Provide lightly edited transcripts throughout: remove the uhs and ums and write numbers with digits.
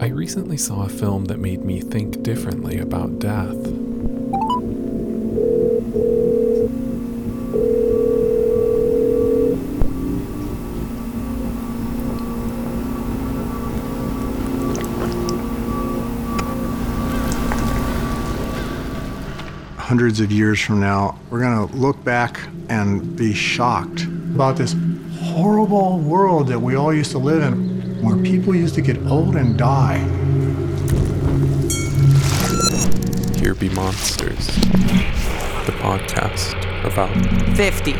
I recently saw a film that made me think differently about death. Hundreds of years from now, we're going to look back and be shocked about this horrible world that we all used to live in, where people used to get old and die. Here Be Monsters, the podcast about 50.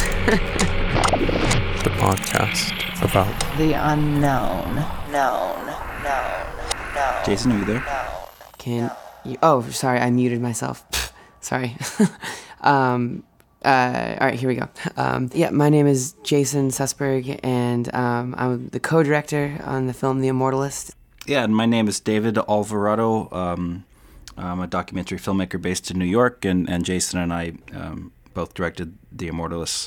the podcast about The unknown. Known. Jason, are you there? Can you... Oh, sorry, I muted myself. Sorry. All right, here we go. My name is Jason Sussberg, and I'm the co-director on the film The Immortalist. Yeah, and my name is David Alvarado. I'm a documentary filmmaker based in New York, and Jason and I both directed The Immortalist.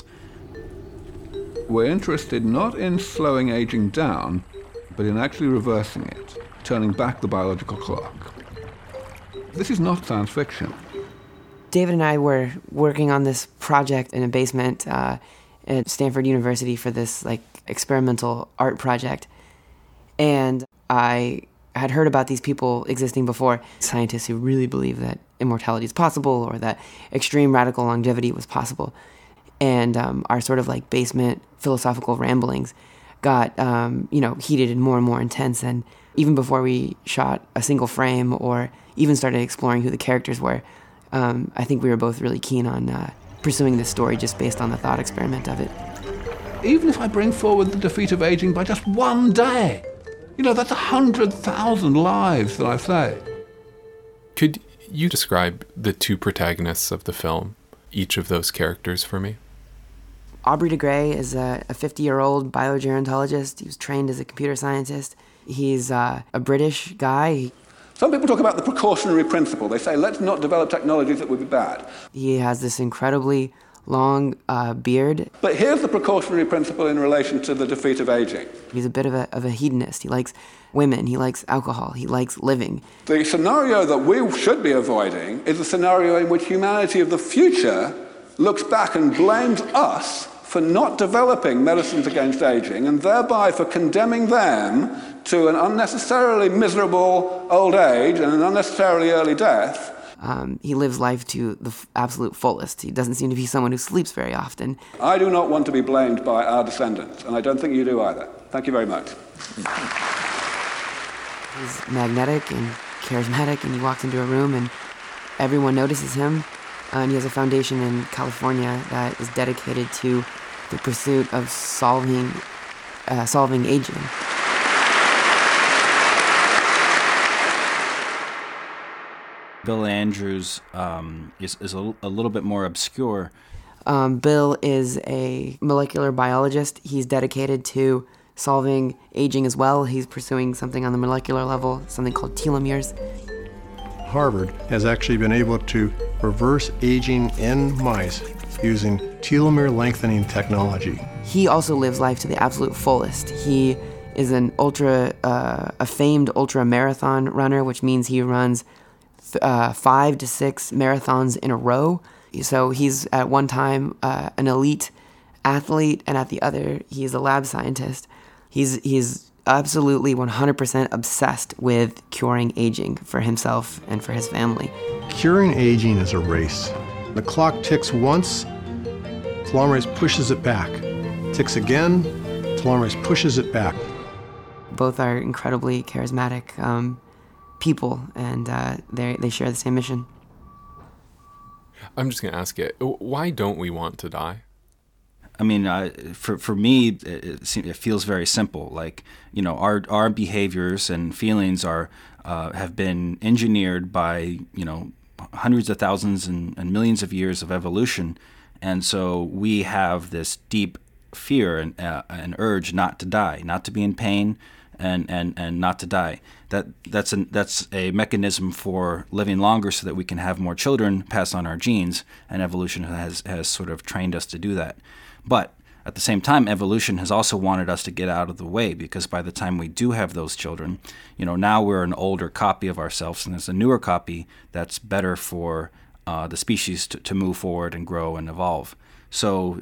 We're interested not in slowing aging down, but in actually reversing it, turning back the biological clock. This is not science fiction. David and I were working on this project in a basement at Stanford University for this experimental art project. And I had heard about these people existing before, scientists who really believe that immortality is possible or that extreme radical longevity was possible. And our sort of basement philosophical ramblings got heated and more intense. And even before we shot a single frame or even started exploring who the characters were, I think we were both really keen on pursuing this story just based on the thought experiment of it. Even if I bring forward the defeat of aging by just one day, that's 100,000 lives that I save. Could you describe the two protagonists of the film, each of those characters, for me? Aubrey de Grey is a 50-year-old biogerontologist. He was trained as a computer scientist. He's a British guy. Some people talk about the precautionary principle. They say, let's not develop technologies that would be bad. He has this incredibly long beard. But here's the precautionary principle in relation to the defeat of aging. He's a bit of a hedonist. He likes women. He likes alcohol. He likes living. The scenario that we should be avoiding is a scenario in which humanity of the future looks back and blames us for not developing medicines against aging, and thereby for condemning them to an unnecessarily miserable old age and an unnecessarily early death. He lives life to the absolute fullest. He doesn't seem to be someone who sleeps very often. I do not want to be blamed by our descendants, and I don't think you do either. Thank you very much. He's magnetic and charismatic, and he walks into a room and everyone notices him. And he has a foundation in California that is dedicated to the pursuit of solving aging. Bill Andrews is a little bit more obscure. Bill is a molecular biologist. He's dedicated to solving aging as well. He's pursuing something on the molecular level, something called telomeres. Harvard has actually been able to reverse aging in mice using telomere lengthening technology. He also lives life to the absolute fullest. He is a famed ultra marathon runner, which means he runs 5 to 6 marathons in a row. So he's at one time an elite athlete, and at the other, he's a lab scientist. He's absolutely 100% obsessed with curing aging for himself and for his family. Curing aging is a race. The clock ticks once, telomerase pushes it back. Ticks again, telomerase pushes it back. Both are incredibly charismatic people, and they share the same mission. I'm just going to ask it, why don't we want to die? I mean, for me, it feels very simple. Our behaviors and feelings have been engineered by hundreds of thousands and millions of years of evolution, and so we have this deep fear and an urge not to die, not to be in pain, and not to die. That's a mechanism for living longer so that we can have more children, pass on our genes, and evolution has sort of trained us to do that. But At the same time, evolution has also wanted us to get out of the way, because by the time we do have those children, now we're an older copy of ourselves, and there's a newer copy that's better for the species to move forward and grow and evolve. So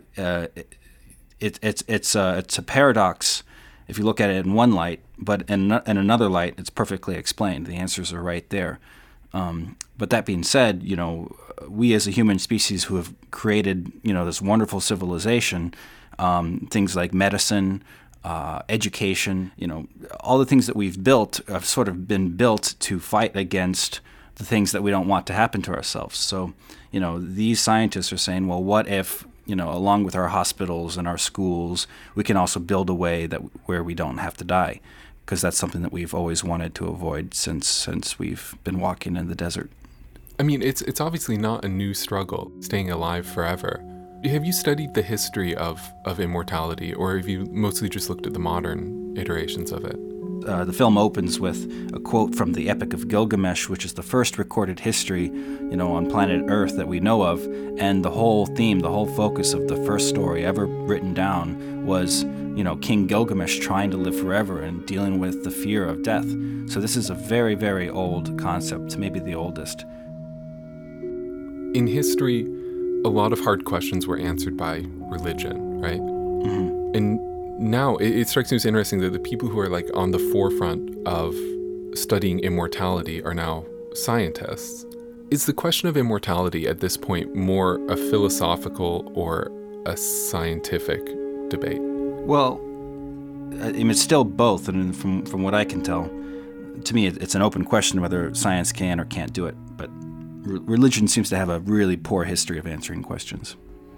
it's a paradox if you look at it in one light, but in another light, it's perfectly explained. The answers are right there. But that being said, we as a human species who have created, this wonderful civilization, things like medicine, education, all the things that we've built have sort of been built to fight against the things that we don't want to happen to ourselves. So, these scientists are saying, well, what if, along with our hospitals and our schools, we can also build a way where we don't have to die, because that's something that we've always wanted to avoid since we've been walking in the desert. I mean, it's obviously not a new struggle, staying alive forever. Have you studied the history of immortality, or have you mostly just looked at the modern iterations of it? The film opens with a quote from the Epic of Gilgamesh, which is the first recorded history, on planet Earth that we know of. And the whole theme, the whole focus of the first story ever written down was, King Gilgamesh trying to live forever and dealing with the fear of death. So this is a very, very old concept, maybe the oldest. In history, a lot of hard questions were answered by religion, right? Mm-hmm. And now it strikes me as interesting that the people who are like on the forefront of studying immortality are now scientists. Is the question of immortality at this point more a philosophical or a scientific debate? Well, it's still both, and from what I can tell, to me it's an open question whether science can or can't do it, but religion seems to have a really poor history of answering questions.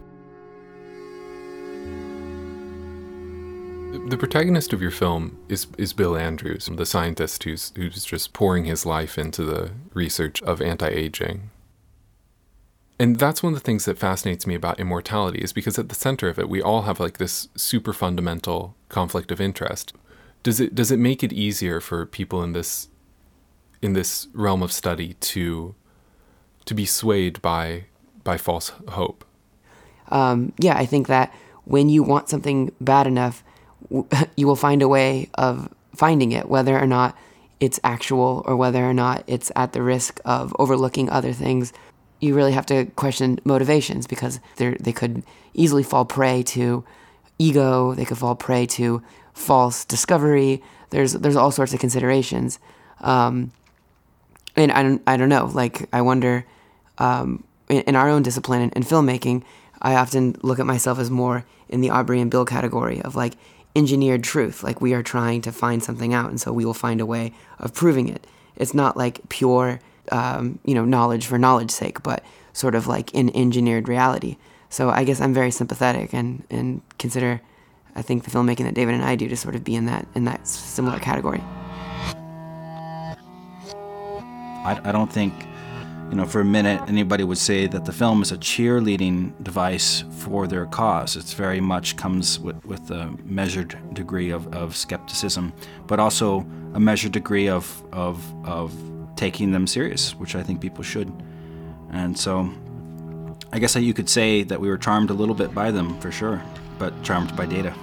The protagonist of your film is Bill Andrews, the scientist who's just pouring his life into the research of anti-aging. And that's one of the things that fascinates me about immortality, is because at the center of it, we all have like this super fundamental conflict of interest. Does it make it easier for people in this realm of study to be swayed by false hope? Yeah, I think that when you want something bad enough, you will find a way of finding it, whether or not it's actual or whether or not it's at the risk of overlooking other things. You really have to question motivations, because they could easily fall prey to ego. They could fall prey to false discovery. There's all sorts of considerations. And I don't know, like I wonder, in our own discipline in filmmaking, I often look at myself as more in the Aubrey and Bill category of like engineered truth. Like we are trying to find something out, and so we will find a way of proving it. It's not like pure, knowledge for knowledge's sake, but sort of like an engineered reality. So I guess I'm very sympathetic and consider, I think, the filmmaking that David and I do to sort of be in that similar category. I don't think, for a minute anybody would say that the film is a cheerleading device for their cause. It's very much comes with a measured degree of skepticism, but also a measured degree of taking them serious, which I think people should. And so I guess you could say that we were charmed a little bit by them, for sure, but charmed by Data.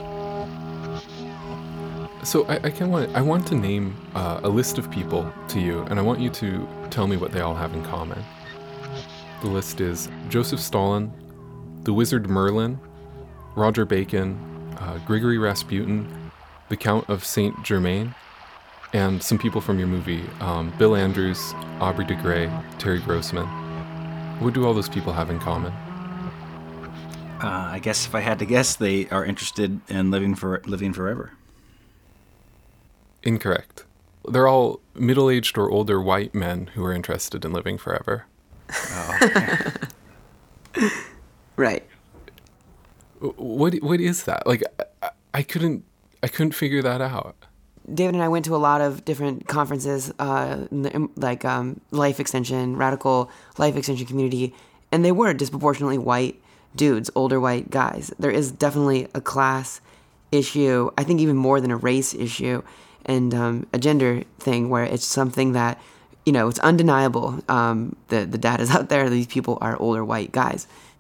So I want to name a list of people to you, and I want you to tell me what they all have in common. The list is Joseph Stalin, the Wizard Merlin, Roger Bacon, Grigory Rasputin, the Count of Saint Germain, and some people from your movie, Bill Andrews, Aubrey de Grey, Terry Grossman. What do all those people have in common? I guess if I had to guess, they are interested in living forever. Incorrect. They're all middle-aged or older white men who are interested in living forever. Oh. Right. What is that? Like, I couldn't figure that out. David and I went to a lot of different conferences, like life extension, radical life extension community, and they were disproportionately white dudes, older white guys. There is definitely a class issue, I think even more than a race issue, and a gender thing where it's something that, it's undeniable. The data's out there. These people are older white guys.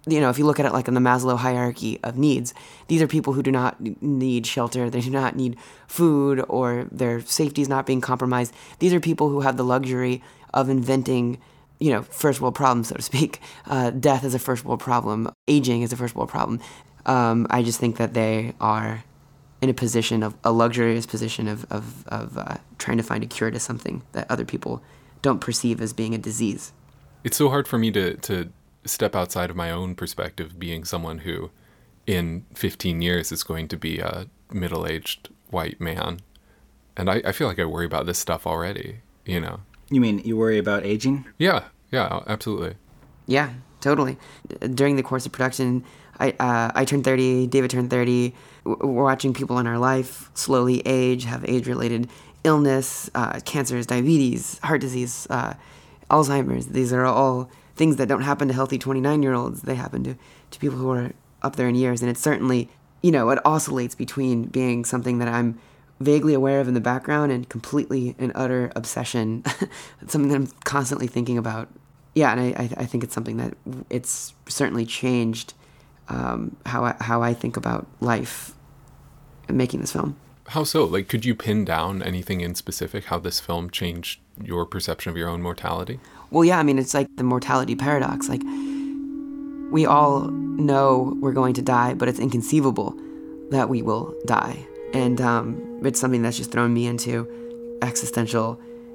if you look at it like in the Maslow hierarchy of needs, these are people who do not need shelter, they do not need food, or their safety is not being compromised. These are people who have the luxury of inventing, first world problems, so to speak. Death is a first world problem. Aging is a first world problem. I just think that they are in a luxurious position of trying to find a cure to something that other people don't perceive as being a disease. It's so hard for me to step outside of my own perspective, being someone who in 15 years is going to be a middle-aged white man. And I feel like I worry about this stuff already, You mean you worry about aging? Yeah, absolutely. Yeah, totally. During the course of production, I turned 30, David turned 30. We're watching people in our life slowly age, have age-related illness, cancers, diabetes, heart disease, Alzheimer's. These are all things that don't happen to healthy 29-year-olds. They happen to people who are up there in years. And it's certainly, it oscillates between being something that I'm vaguely aware of in the background and completely an utter obsession, something that I'm constantly thinking about. Yeah, and I think it's something that it's certainly changed how I think about life in making this film. How so? Like, could you pin down anything in specific, how this film changed your perception of your own mortality? Well, yeah, it's like the mortality paradox. Like, we all know we're going to die, but it's inconceivable that we will die. And it's something that's just thrown me into existential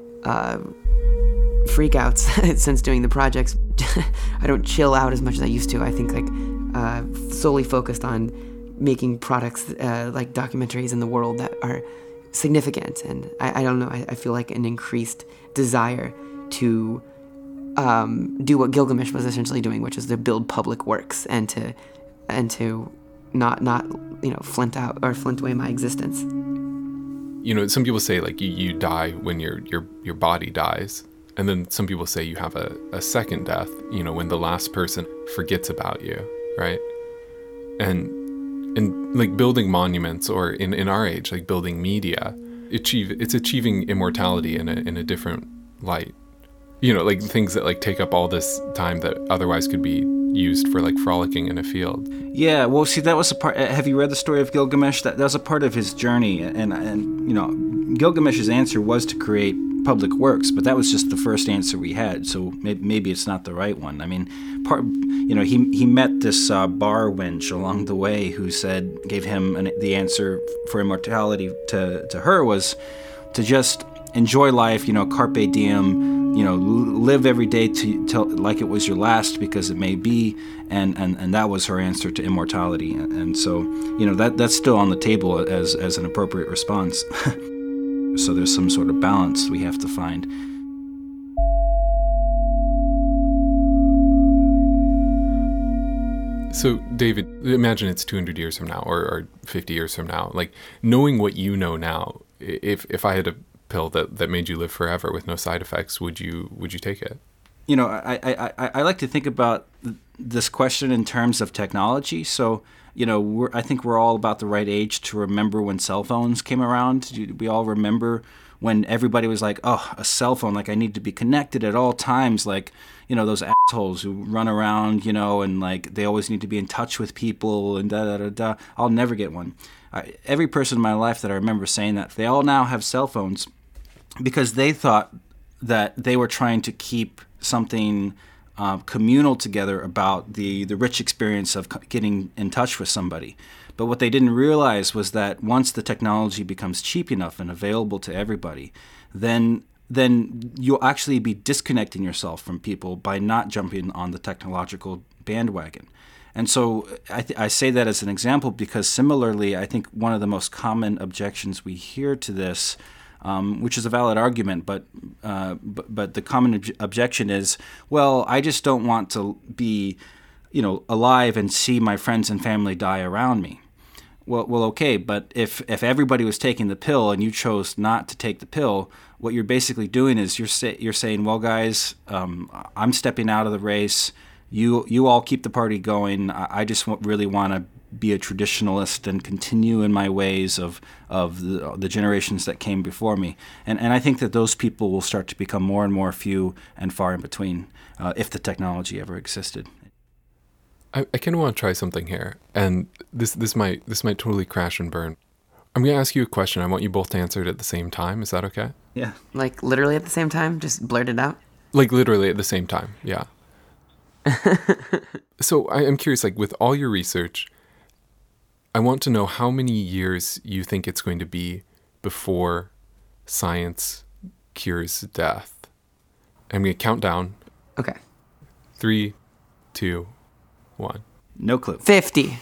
freakouts since doing the projects. I don't chill out as much as I used to. I think solely focused on making products like documentaries in the world that are significant. And I don't know, I feel like an increased desire to do what Gilgamesh was essentially doing, which is to build public works and to not flint away my existence. Some people say like you die when your body dies, and then some people say you have a second death, when the last person forgets about you, right? And like building monuments, or in our age, like building media, it's achieving immortality in a different light. Like things that like take up all this time that otherwise could be used for like frolicking in a field. Yeah, well, see, that was a part. Have you read the story of Gilgamesh? That was a part of his journey, and Gilgamesh's answer was to create public works, but that was just the first answer we had. So maybe it's not the right one. He met this bar wench along the way who gave him the answer for immortality to her was to just enjoy life, carpe diem, live every day till like it was your last, because it may be, and that was her answer to immortality. And so, that's still on the table as an appropriate response. So there's some sort of balance we have to find. So, David, imagine it's 200 years from now or 50 years from now. Like, knowing what you know now, if I had a pill that made you live forever with no side effects, would you take it? I like to think about this question in terms of technology. So, I think we're all about the right age to remember when cell phones came around. We all remember when everybody was like, oh, a cell phone, like I need to be connected at all times, like, those assholes who run around, and like they always need to be in touch with people and da-da-da-da. I'll never get one. Every person in my life that I remember saying that, they all now have cell phones because they thought that they were trying to keep something communal together about the rich experience of getting in touch with somebody. But what they didn't realize was that once the technology becomes cheap enough and available to everybody, then you'll actually be disconnecting yourself from people by not jumping on the technological bandwagon. And so I say that as an example because similarly, I think one of the most common objections we hear to this, which is a valid argument, but the common objection is, well, I just don't want to be, alive and see my friends and family die around me. Well, okay, but if everybody was taking the pill and you chose not to take the pill, what you're basically doing is you're saying, well, guys, I'm stepping out of the race. You all keep the party going. I just really want to be a traditionalist and continue in my ways of the generations that came before me. And I think that those people will start to become more and more few and far in between if the technology ever existed. I kind of want to try something here, and this might totally crash and burn. I'm going to ask you a question. I want you both to answer it at the same time. Is that okay? Yeah. Like literally at the same time? Just blurt it out? Like literally at the same time, yeah. So I'm curious, like with all your research, I want to know how many years you think it's going to be before science cures death. I'm going to count down. Okay. 3, 2, 1. No clue. 50.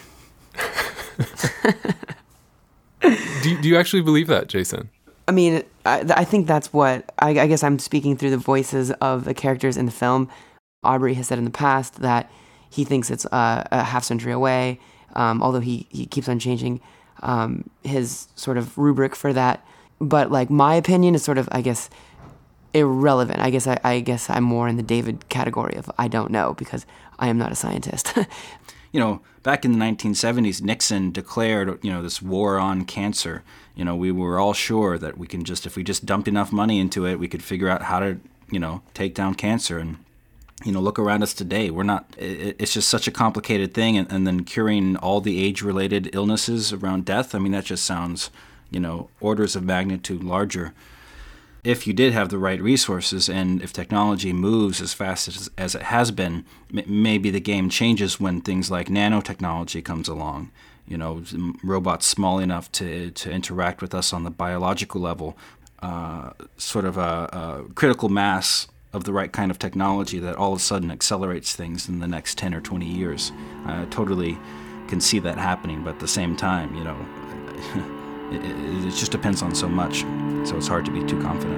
Do you actually believe that, Jason? I mean, I think that's what, I guess I'm speaking through the voices of the characters in the film. Aubrey has said in the past that he thinks it's a half century away, although he keeps on changing his sort of rubric for that. But like my opinion is sort of, I guess, irrelevant. I guess I'm more in the David category of I don't know because I am not a scientist. You know, back in the 1970s, Nixon declared, this war on cancer. We were all sure that we can if we just dumped enough money into it, we could figure out how to, take down cancer. And, look around us today. It's just such a complicated thing. And then curing all the age-related illnesses around death, I mean, that just sounds, orders of magnitude larger. If you did have the right resources and if technology moves as fast as it has been, maybe the game changes when things like nanotechnology comes along. Robots small enough to interact with us on the biological level, sort of a critical mass of the right kind of technology that all of a sudden accelerates things in the next 10 or 20 years. I totally can see that happening, but at the same time, it just depends on so much, so it's hard to be too confident.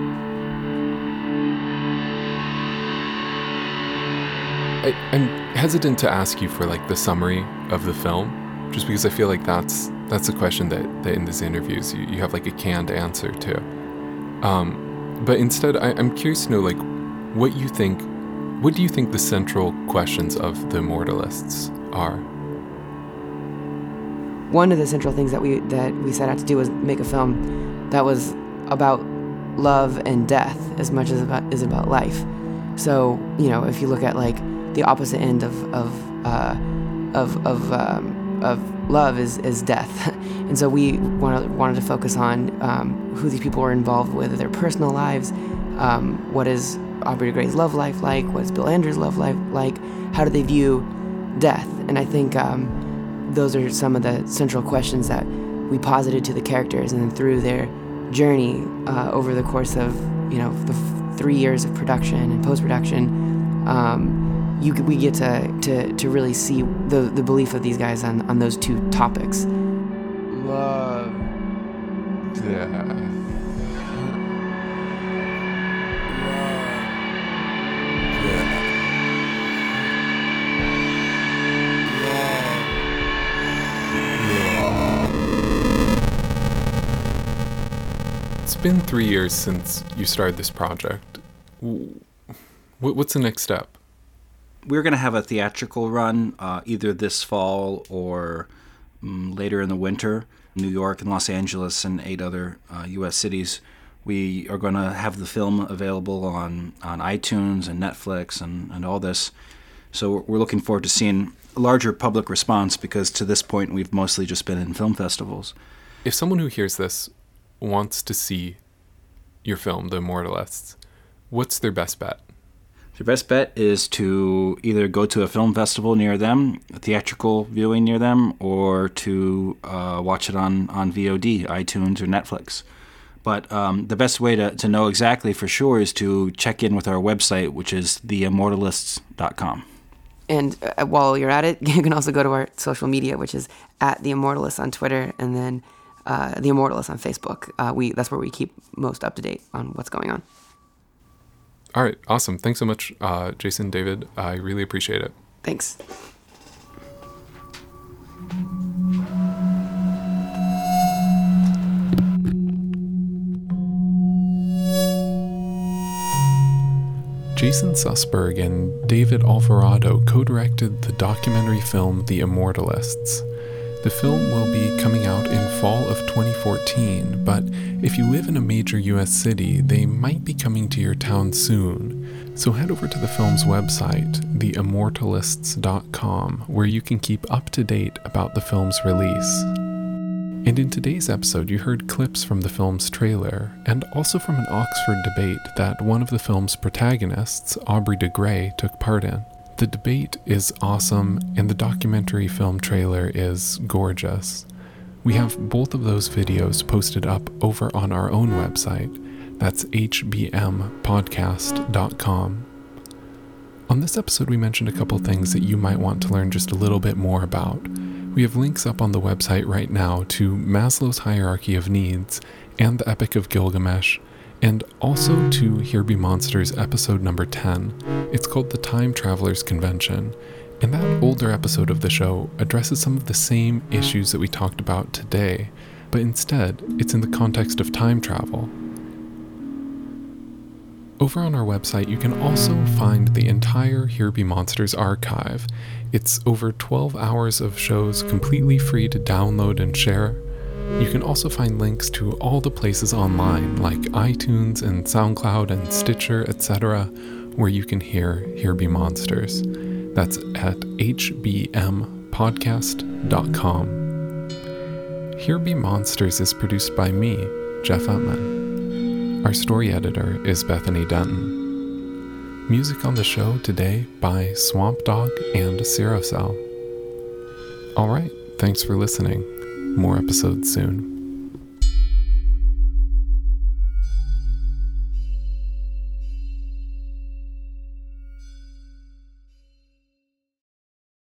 I'm hesitant to ask you for like the summary of the film, just because I feel like that's a question that in these interviews you have like a canned answer to. But instead, I'm curious to know like what do you think the central questions of The Immortalists are? One of the central things that we set out to do was make a film that was about love and death as much as is about life. So if you look at like the opposite end of love is death, and so we wanted to focus on who these people were involved with, their personal lives, what is Aubrey de Grey's love life like, what is Bill Andrews' love life like, how do they view death, and I think. Those are some of the central questions that we posited to the characters, and then through their journey over the course of the 3 years of production and post-production, we get to really see the belief of these guys on those two topics. Love. Death. It's been 3 years since you started this project. What's the next step? We're going to have a theatrical run either this fall or later in the winter. New York and Los Angeles and 8 other U.S. cities. We are going to have the film available on iTunes and Netflix and all this. So we're looking forward to seeing a larger public response because to this point we've mostly just been in film festivals. If someone who hears this wants to see your film, The Immortalists, what's their best bet? Their best bet is to either go to a film festival near them, a theatrical viewing near them, or to watch it on VOD, iTunes or Netflix. But the best way to know exactly for sure is to check in with our website, which is theimmortalists.com. And while you're at it, you can also go to our social media, which is at The Immortalists on Twitter, and then The Immortalists on Facebook. That's where we keep most up to date on what's going on. All right, awesome. Thanks so much, Jason, David. I really appreciate it. Thanks. Jason Sussberg and David Alvarado co-directed the documentary film The Immortalists. The film will be coming out in fall of 2014, but if you live in a major US city, they might be coming to your town soon. So head over to the film's website, theimmortalists.com, where you can keep up to date about the film's release. And in today's episode, you heard clips from the film's trailer, and also from an Oxford debate that one of the film's protagonists, Aubrey de Grey, took part in. The debate is awesome, and the documentary film trailer is gorgeous. We have both of those videos posted up over on our own website. That's hbmpodcast.com. On this episode, we mentioned a couple things that you might want to learn just a little bit more about. We have links up on the website right now to Maslow's Hierarchy of Needs and the Epic of Gilgamesh, and also to Here Be Monsters episode number 10. It's called The Time Travelers Convention, and that older episode of the show addresses some of the same issues that we talked about today, but instead, it's in the context of time travel. Over on our website, you can also find the entire Here Be Monsters archive. It's over 12 hours of shows completely free to download and share. You can also find links to all the places online, like iTunes and SoundCloud and Stitcher, etc., where you can hear Here Be Monsters. That's at hbmpodcast.com. Here Be Monsters is produced by me, Jeff Utman. Our story editor is Bethany Denton. Music on the show today by Swamp Dog and Cirocell. Alright, thanks for listening. More episodes soon.